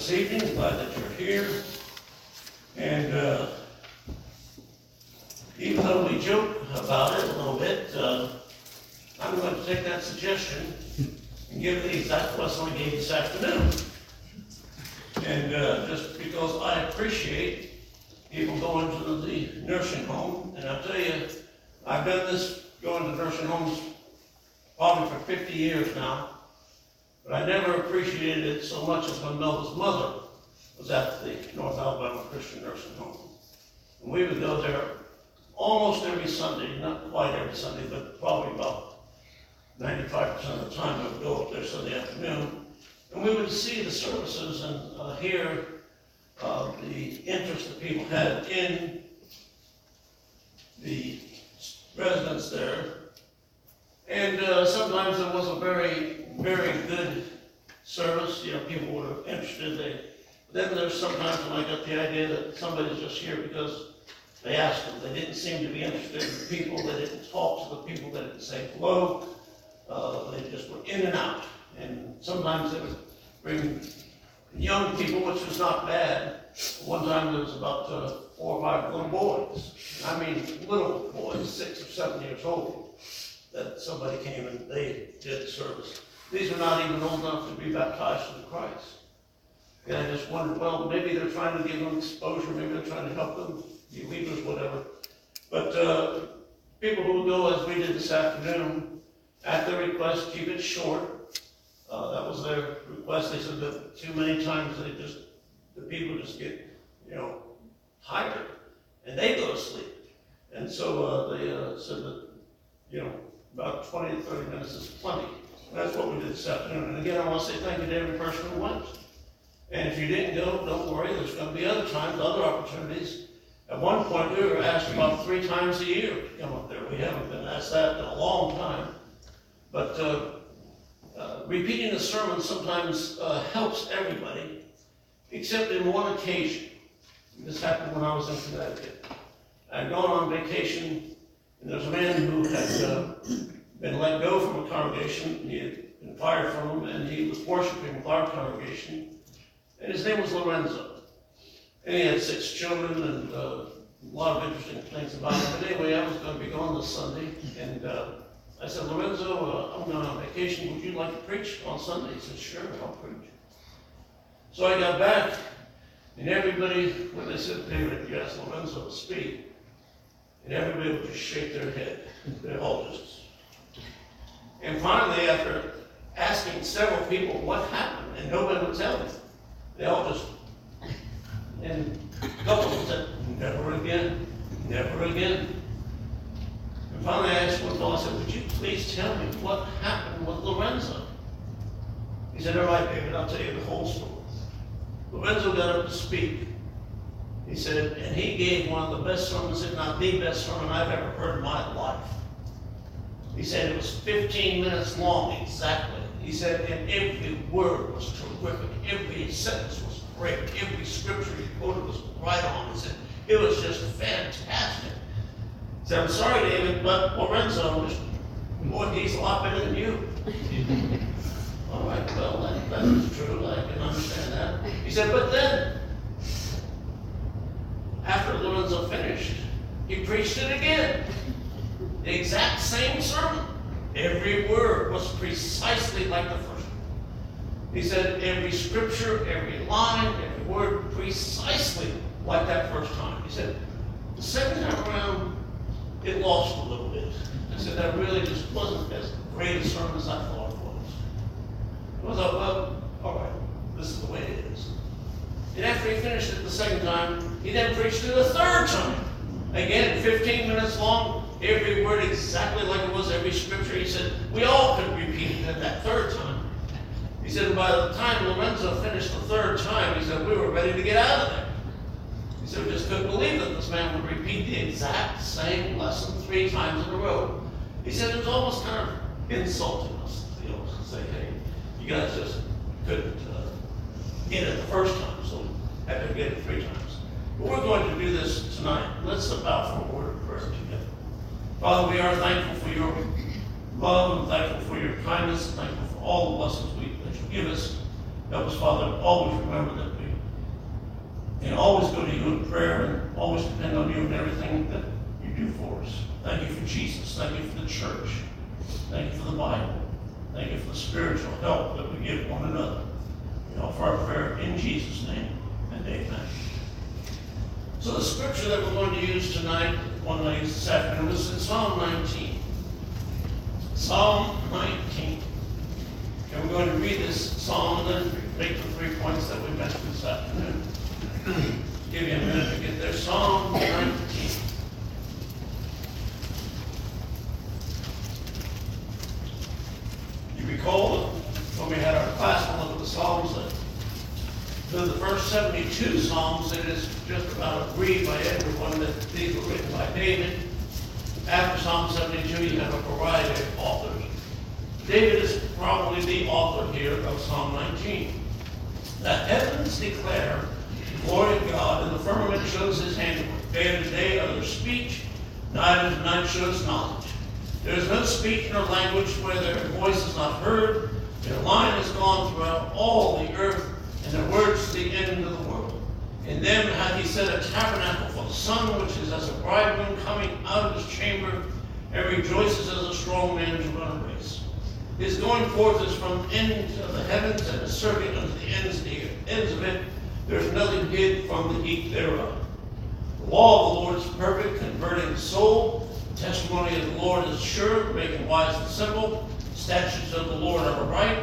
this evening. Glad that you're here. And even though we joke about it a little bit, I'm going to take that suggestion and give the exact lesson I gave this afternoon. And just because I appreciate people going to the nursing home, and I'll tell you, I've done this going to nursing homes probably for 50 years now, but I never appreciated it so much as when Melva's mother was at the North Alabama Christian Nursing Home. And we would go there almost every Sunday, not quite every Sunday, but probably about 95% of the time I would go up there Sunday afternoon. And we would see the services and hear the interest that people had in the residents there. And sometimes there was a very, very good service. You know, people were interested. Then there's sometimes when I got the idea that somebody's just here because they asked them. They didn't seem to be interested in the people. They didn't talk to the people. They didn't say hello. They just were in and out. And sometimes they would bring young people, which was not bad. One time there was about 4 or 5 little boys. I mean, little boys, 6 or 7 years old, that somebody came and they did the service. These are not even old enough to be baptized into Christ. And I just wondered, well, maybe they're trying to give them exposure, maybe they're trying to help them, be leaders, whatever. But people who would go, as we did this afternoon, at their request, keep it short. That was their request. They said that too many times the people just get, tired, and they go to sleep. And so they said that, about 20 to 30 minutes is plenty. And that's what we did this afternoon. And again, I want to say thank you to every person who went. And if you didn't go, don't worry. There's going to be other times, other opportunities. At one point, we were asked about 3 times a year to come up there. We haven't been asked that in a long time. But repeating the sermon sometimes helps everybody, except in one occasion. This happened when I was in Connecticut. I'd gone on vacation, and there was a man who had been let go from a congregation. He had been fired from them, and he was worshiping with our congregation. And his name was Lorenzo. And he had 6 children and a lot of interesting things about him. But anyway, I was going to be gone this Sunday, and I said, Lorenzo, I'm going on vacation. Would you like to preach on Sunday? He said, sure, I'll preach. So I got back, and everybody, when they said, David, you asked Lorenzo to speak, and everybody would just shake their head. They all just. And finally, after asking several people what happened, and nobody would tell me, they all just, and a couple of them said, never again, never again. And finally I asked one fellow, I said, would you please tell me what happened with Lorenzo? He said, all right, David, I'll tell you the whole story. Lorenzo got up to speak. He said, and he gave one of the best sermons, if not the best sermon I've ever heard in my life. He said it was 15 minutes long exactly. He said, and every word was terrific. Every sentence was great. Every scripture he quoted was right on. He said, it was just fantastic. He said, I'm sorry, David, but Lorenzo, boy, he's a lot better than you. All right, well, that is true. I can understand that. He said, but then, after Lorenzo finished, he preached it again. The exact same sermon. Every word was precisely like the first one. He said every scripture, every line, every word precisely like that first time. He said, the second time around, it lost a little bit. I said, that really just wasn't as great a sermon as I thought it was. I thought, well, all right, this is the way it is. And after he finished it the second time, he then preached it a third time. Again, 15 minutes long, every word exactly like it was, every scripture. He said, we all could repeat it that third time. He said, by the time Lorenzo finished the third time, he said, we were ready to get out of there. He said, we just couldn't believe that this man would repeat the exact same lesson 3 times in a row. He said it was almost kind of insulting us, to say, hey, you guys just couldn't get it the first time, so had to get it 3 times. But we're going to do this tonight. Let's bow for a word of prayer together. Father, we are thankful for your love and thankful for your kindness, and thankful for all the blessings that you give us. Help us, Father, to always remember that we can always go to you in prayer and always depend on you in everything that you do for us. Thank you for Jesus. Thank you for the church. Thank you for the Bible. Thank you for the spiritual help that we give one another. We offer our prayer in Jesus' name, and amen. So the scripture that we're going to use tonight, one I used this afternoon, was in Psalm 19. Psalm 19. And we're going to read this psalm and then make the 3 points that we mentioned this afternoon. Give you a minute to get there. Psalm 19. You recall when we had our class on look at the Psalms that through the first 72 Psalms, it is just about agreed by everyone that these were written by David. After Psalm 72, you have a variety of authors. David is probably the author here of Psalm 19. The heavens declare the glory of God, and the firmament shows his handiwork. Day and day are their speech, night and night shows knowledge. There is no speech nor language where their voice is not heard. Their line has gone throughout all the earth, and their words to the end of the world. In them hath he set a tabernacle for the sun, which is as a bridegroom coming out of his chamber, and rejoices as a strong man to run a race. His going forth is from end of the heavens, and his circuit unto the ends of it. There is nothing hid from the heat thereof. The law of the Lord is perfect, converting the soul. The testimony of the Lord is sure, making wise the simple. The statutes of the Lord are right,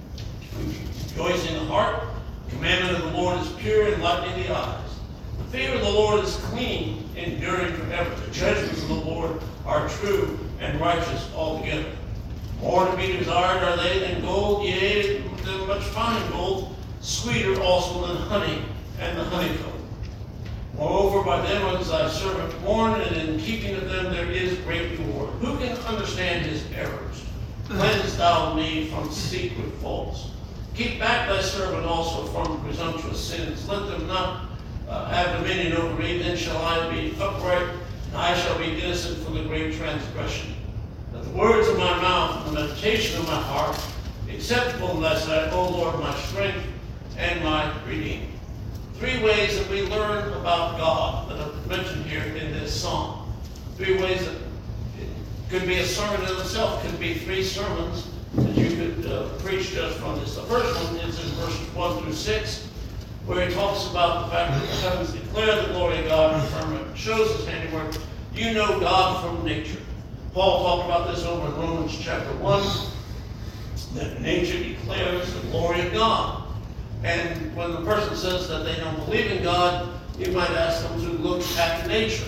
rejoicing the heart. The commandment of the Lord is pure, enlightening the eyes. The fear of the Lord is clean, enduring forever. The judgments of the Lord are true and righteous altogether. More to be desired are they than gold, yea, than much fine gold, sweeter also than honey and the honeycomb. Moreover, by them is thy servant born, and in keeping of them there is great reward. Who can understand his errors? Cleanse thou me from secret faults. Keep back thy servant also from presumptuous sins. Let them not have dominion over me. Then shall I be upright, and I shall be innocent from the great transgression. That the words of my mouth and the meditation of my heart be acceptable in thy sight, O Lord, my strength and my redeemer. 3 ways that we learn about God that are mentioned here in this psalm. 3 ways that it could be a sermon in itself, could be 3 sermons that you could preach just from this. The first one is in verses 1 through 6, where he talks about the fact that the heavens declare the glory of God, and the firmament shows his handiwork. You know God from nature. Paul talked about this over in Romans chapter 1, that nature declares the glory of God. And when the person says that they don't believe in God, you might ask them to look at nature.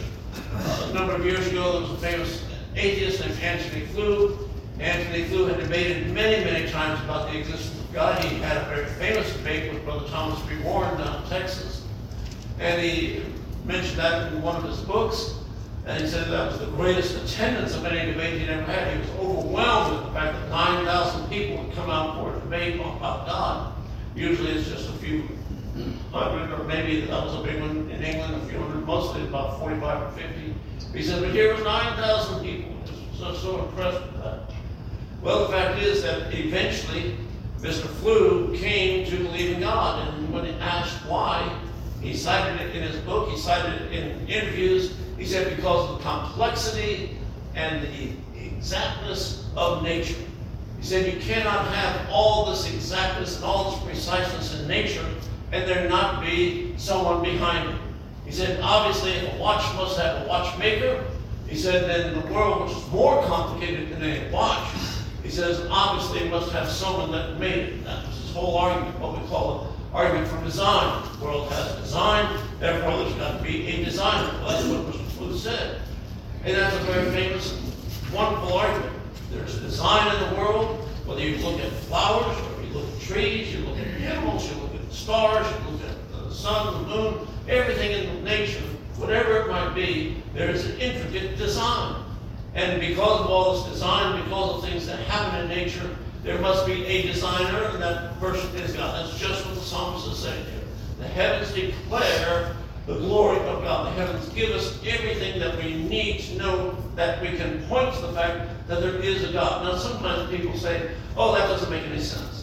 A number of years ago, there was a famous atheist named Antony Flew. Antony Flew had debated many, many times about the existence of God. He had a very famous debate with Brother Thomas B. Warren down in Texas. And he mentioned that in one of his books. And he said that was the greatest attendance of any debate he'd ever had. He was overwhelmed with the fact that 9,000 people would come out for a debate about God. Usually it's just a few hundred, or maybe that was a big one in England, a few hundred, mostly about 45 or 50. He said, but here were 9,000 people. He was so impressed with that. Well, the fact is that eventually Mr. Flew came to believe in God. And when he asked why, he cited it in his book, he cited it in interviews. He said because of the complexity and the exactness of nature. He said you cannot have all this exactness and all this preciseness in nature and there not be someone behind it. He said obviously if a watch must have a watchmaker, he said then the world, which is more complicated than a watch, he says obviously it must have someone that made it. That was his whole argument, what we call an argument from design. The world has design, therefore there's got to be a designer. Well, that's what Mr. Flew said. And that's a very famous, wonderful argument. There's design in the world, whether you look at flowers, or you look at trees, you look at animals, you look at the stars, you look at the sun, the moon, everything in nature, whatever it might be, there is an intricate design. And because of all this design, because of things that happen in nature, there must be a designer, and that person is God. That's just what the psalmist is saying here. The heavens declare the glory of God. The heavens give us everything that we need to know that we can point to the fact that there is a God. Now, sometimes people say, oh, that doesn't make any sense.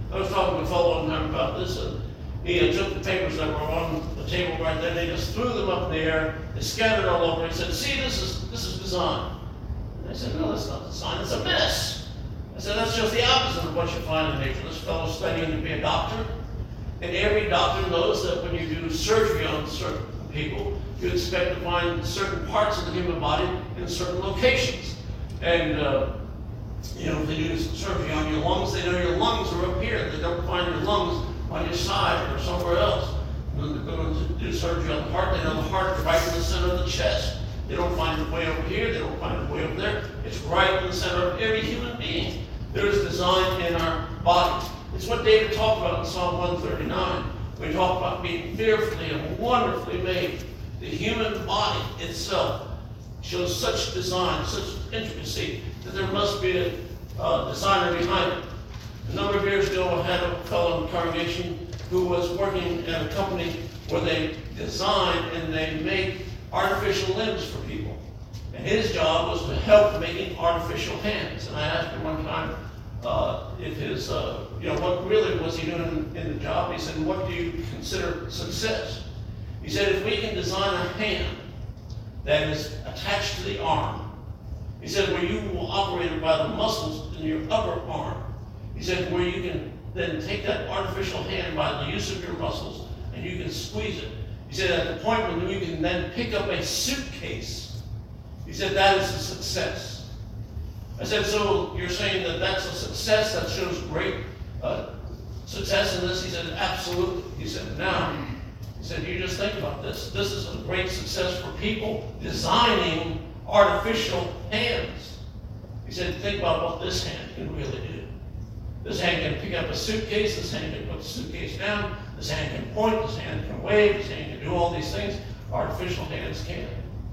I was talking to a fellow one time about this, and he took the papers that were on the table right there, and they just threw them up in the air, they scattered all over. He said, see, this is design. And I said, no, that's not design, it's a mess. I said, that's just the opposite of what you find in nature. This fellow's studying to be a doctor, and every doctor knows that when you do surgery on certain people, you expect to find certain parts of the human body in certain locations. And if they do surgery on your lungs, they know your lungs are up here. They don't find your lungs on your side or somewhere else. When they're going to do surgery on the heart, they know the heart is right in the center of the chest. They don't find it way over here. They don't find it way over there. It's right in the center of every human being. There is design in our bodies. It's what David talked about in Psalm 139. We talk about being fearfully and wonderfully made. The human body itself shows such design, such intricacy, that there must be a designer behind it. A number of years ago, I had a fellow in the congregation who was working at a company where they design and they make artificial limbs for people. And his job was to help making artificial hands. And I asked him one time if his, what really was he doing in the job? He said, what do you consider success? He said, if we can design a hand that is attached to the arm, he said, where you will operate it by the muscles in your upper arm. He said, where you can then take that artificial hand by the use of your muscles and you can squeeze it. He said, at the point when you can then pick up a suitcase, he said, that is a success. I said, so you're saying that that's a success, that shows great success in this? He said, absolutely. He said, now, he said, you just think about this. This is a great success for people designing artificial hands. He said, think about what this hand can really do. This hand can pick up a suitcase, this hand can put the suitcase down, this hand can point, this hand can wave, this hand can do all these things. Artificial hands can't.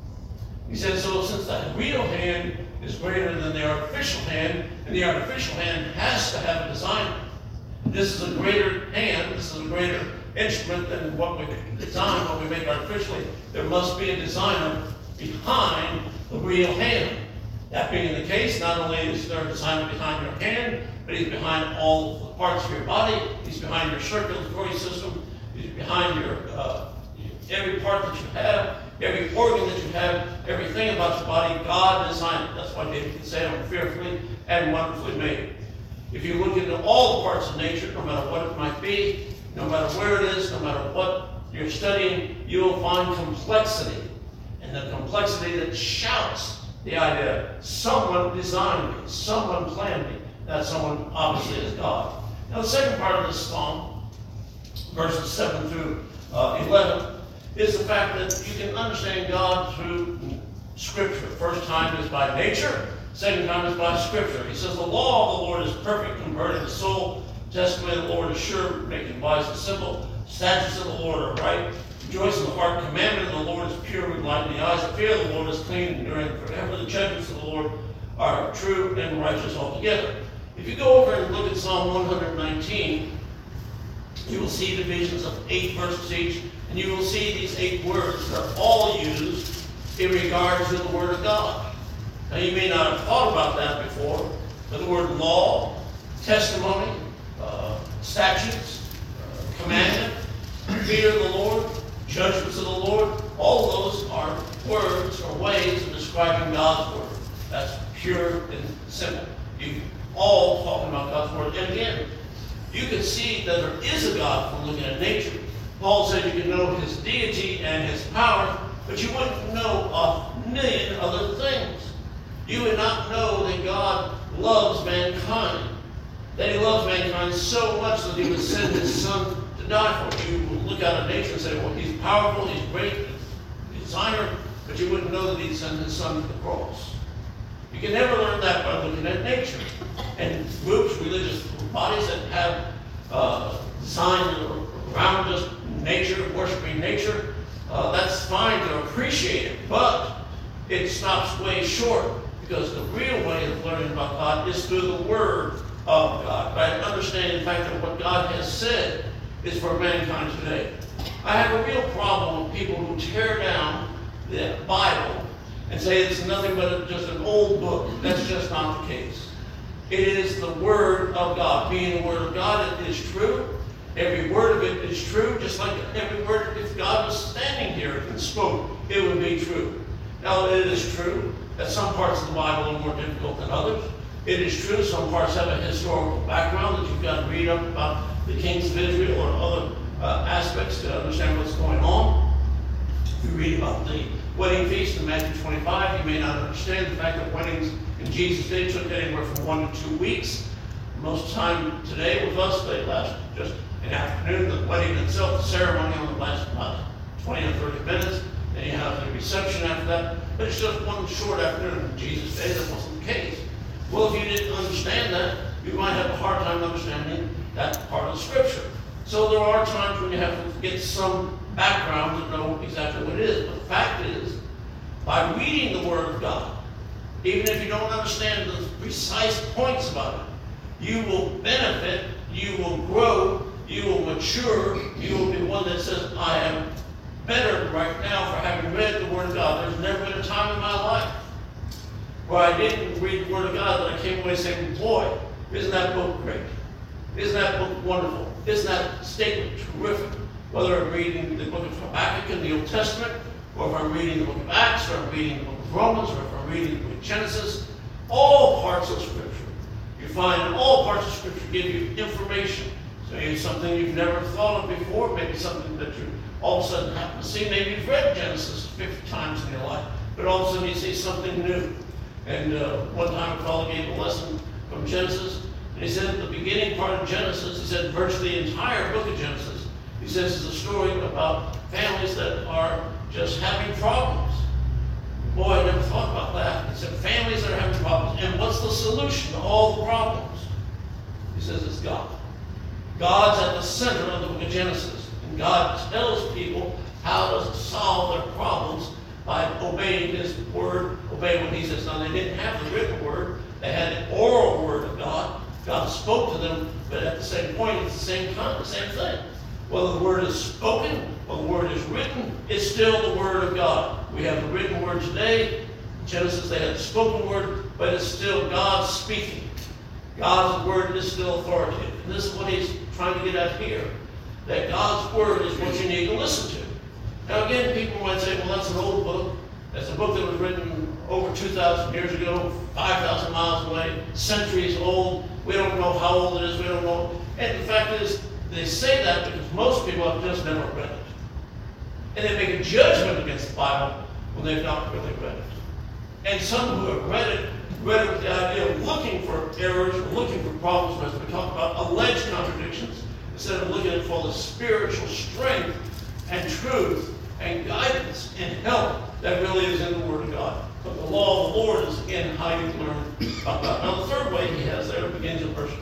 He said, so since the real hand is greater than the artificial hand, and the artificial hand has to have a designer. This is a greater hand, this is a greater instrument than what we design, what we make artificially. There must be a designer behind the real hand. That being the case, not only is there a designer behind your hand, but he's behind all the parts of your body. He's behind your circulatory system. He's behind your every part that you have, every organ that you have, everything about your body. God designed it. That's why David can say, I'm fearfully and wonderfully made. If you look into all the parts of nature, no matter what it might be, no matter where it is, no matter what you're studying, you will find complexity. And the complexity that shouts the idea, someone designed me, someone planned me. That someone obviously is God. Now the second part of this psalm, verses 7 through 11, is the fact that you can understand God through Scripture. First time is by nature, second time is by Scripture. He says, the law of the Lord is perfect, converting the soul. Testimony of the Lord is sure, making wise the simple. Statutes of the Lord are right. Rejoice in the heart. Commandment of the Lord is pure, enlightening the eyes. The fear of the Lord is clean, enduring forever. The judgments of the Lord are true and righteous altogether. If you go over and look at Psalm 119, you will see divisions of 8 verses each, and you will see these 8 words that are all used in regard to the Word of God. Now you may not have thought about that before, but the word law, testimony, statutes, commandment, fear of the Lord, judgments of the Lord, all of those are words or ways of describing God's Word. That's pure and simple. You all talking about God's Word. And again, you can see that there is a God from looking at nature. Paul said you can know His deity and His power, but you wouldn't know a million other things. You would not know that God loves mankind, that He loves mankind so much that He would send His Son to die for you. You would look out at nature and say, well, He's powerful, He's great, He's a designer, but you wouldn't know that He'd send His Son to the cross. You can never learn that by looking at nature. And groups, religious bodies that have designed around just nature, worshiping nature, that's fine to appreciate it, but it stops way short, because the real way of learning about God is through the Word of God, by understanding the fact that what God has said is for mankind today. I have a real problem with people who tear down the Bible and say it's nothing but just an old book. That's just not the case. It is the Word of God. Being the Word of God, it is true. Every word of it is true, just like every word, if God was standing here and spoke, it would be true. Now, it is true that some parts of the Bible are more difficult than others. It is true some parts have a historical background that you've got to read up about the kings of Israel or other aspects to understand what's going on. If you read about the wedding feast in Matthew 25, you may not understand the fact that weddings in Jesus' day took anywhere from 1 to 2 weeks. Most of the time today with us, they last just an afternoon. The wedding itself, the ceremony only lasts about 20 or 30 minutes. Then you have the reception after that. But it's just one short afternoon. In Jesus' day, that wasn't the case. Well, if you didn't understand that, you might have a hard time understanding that part of the Scripture. So there are times when you have to get some background to know exactly what it is. But the fact is, by reading the Word of God, even if you don't understand the precise points about it, you will benefit, you will grow, you will mature, you will be one that says, I am better right now for having read the Word of God. There's never been a time in my life where I didn't read the Word of God that I came away saying, boy, isn't that book great? Isn't that book wonderful? Isn't that statement terrific? Whether I'm reading the book of Habakkuk in the Old Testament, or if I'm reading the book of Acts, or I'm reading the book of Romans, or if I'm reading the book of Genesis, all parts of Scripture. You find all parts of Scripture give you information. So maybe something you've never thought of before, maybe something that you all of a sudden happen to see. Maybe you've read Genesis 50 times in your life, but all of a sudden you see something new. And one time a fellow gave a lesson from Genesis, and he said at the beginning part of Genesis, he said virtually the entire book of Genesis, he says it's a story about families that are just having problems. Boy, I never thought about that. He said families that are having problems. And what's the solution to all the problems? He says it's God. God's at the center of the book of Genesis. And God tells people how to solve their problems by obeying His Word, obeying what He says. Now, they didn't have the written Word. They had the oral Word of God. God spoke to them, but at the same point, it's the same time, the same thing. Whether the Word is spoken or the Word is written, it's still the Word of God. We have the written Word today. Genesis, they had the spoken Word, but it's still God speaking. God's Word is still authoritative. And this is what He's trying to get at here, that God's Word is what you need to listen to. Now again, people might say, well, that's an old book. That's a book that was written over 2,000 years ago, 5,000 miles away, centuries old. We don't know how old it is. We don't know. And the fact is, they say that because most people have just never read it. And they make a judgment against the Bible when they've not really read it. And some who have read it with the idea of looking for errors or looking for problems, as we talk about alleged contradictions, instead of looking for the spiritual strength and truth and guidance and help that really is in the Word of God. But the law of the Lord is, again, how you learn about God. Now, the third way He has there begins in verse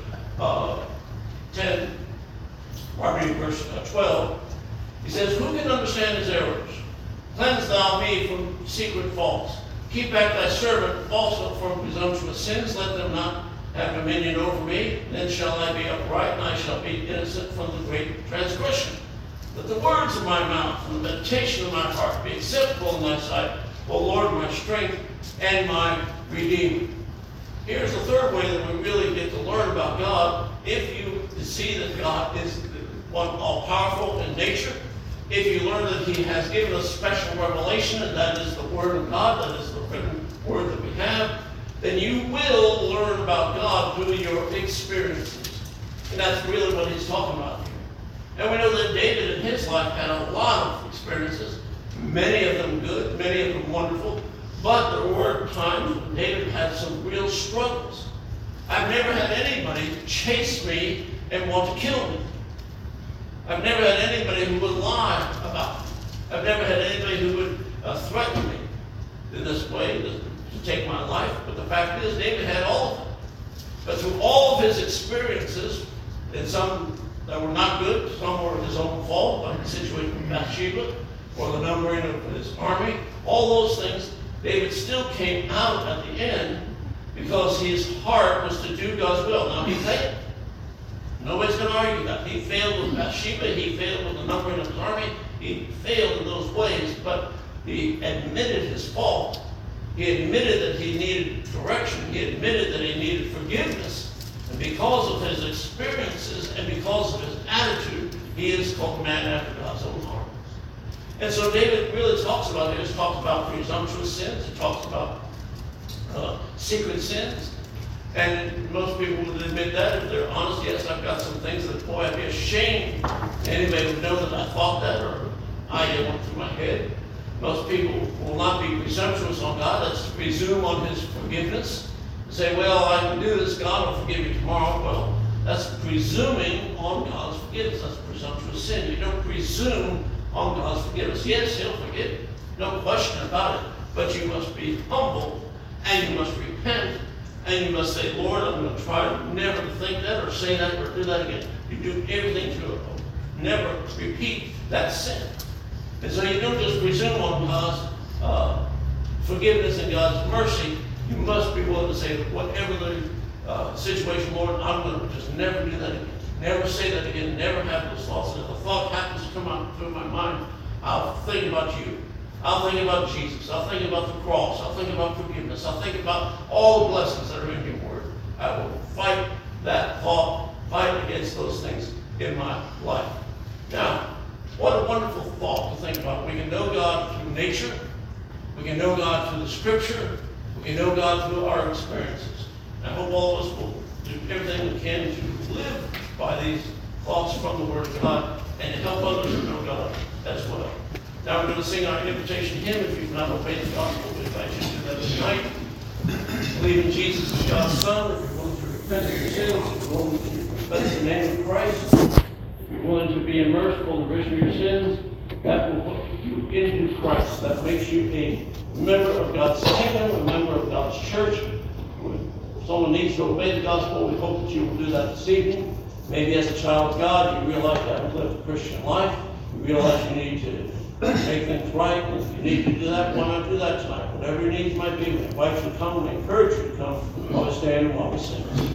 10, or reading verse 12. He says, who can understand his errors? Cleanse thou me from secret faults. Keep back thy servant also from presumptuous sins. Let them not have dominion over me. Then shall I be upright, and I shall be innocent from the great transgression. Let the words of my mouth and the meditation of my heart be acceptable in thy sight, O Lord, my strength and my Redeemer. Here's the third way that we really get to learn about God. If you see that God is one all-powerful in nature, if you learn that He has given us special revelation, and that is the Word of God, that is the written Word that we have, then you will learn about God through your experiences. And that's really what He's talking about here. And we know that David in his life had a lot of experiences, many of them good, many of them wonderful, but there were times when David had some real struggles. I've never had anybody chase me and want to kill me. I've never had anybody who would lie about me. I've never had anybody who would threaten me in this way to take my life. But the fact is, David had all of them. But through all of his experiences, and some that were not good, some were his own fault, like the situation with Bathsheba, or the numbering of his army, all those things, David still came out at the end because his heart was to do God's will. Now, he failed. Nobody's going to argue that. He failed with Bathsheba. He failed with the numbering of his army. He failed in those ways, but he admitted his fault. He admitted that he needed correction. He admitted that he needed forgiveness. And because of his experiences and because of his attitude, he is called a man after God's own heart. And so David really talks about this. He talks about presumptuous sins. He talks about secret sins. And most people would admit that if they're honest. Yes, I've got some things that, boy, I'd be ashamed. Anybody would know that I thought that or idea went through my head. Most people will not be presumptuous on God. That's to presume on his forgiveness. Say, well, I can do this. God will forgive me tomorrow. Well, that's presuming on God's forgiveness. That's presumptuous sin. You don't presume on God's forgiveness. Yes, he'll forgive you. No question about it. But you must be humble and you must repent. And you must say, Lord, I'm going to try never to think that or say that or do that again. You do everything to never repeat that sin. And so you don't just presume on God's forgiveness and God's mercy. You must be willing to say, whatever the situation, Lord, I'm going to just never do that again. Never say that again. Never have those thoughts. And if a thought happens to come out through my mind, I'll think about you. I'll think about Jesus. I'll think about the cross. I'll think about forgiveness. I'll think about all the blessings that are in your word. I will fight that thought, fight against those things in my life. Now, what a wonderful thought to think about. We can know God through nature. We can know God through the scripture. We can know God through our experiences. I hope all of us will do everything we can to live by these thoughts from the Word of God and to help others to know God as well. Now we're going to sing our invitation hymn. If you've not obeyed the gospel, we invite you to do that tonight. Believe in Jesus as God's Son. If you're willing to repent of your sins, if you're willing to confess the name of Christ, if you're willing to be immersed for the remission of your sins, that will put you into Christ. That makes you a member of God's kingdom, a member of God's church. If someone needs to obey the gospel, we hope that you will do that this evening. Maybe as a child of God, you realize you haven't lived a Christian life. You realize you need to make things right. If you need to do that, why not do that tonight? Whatever your needs might be, we invite you to come. We encourage you to come while we stand and while we sing.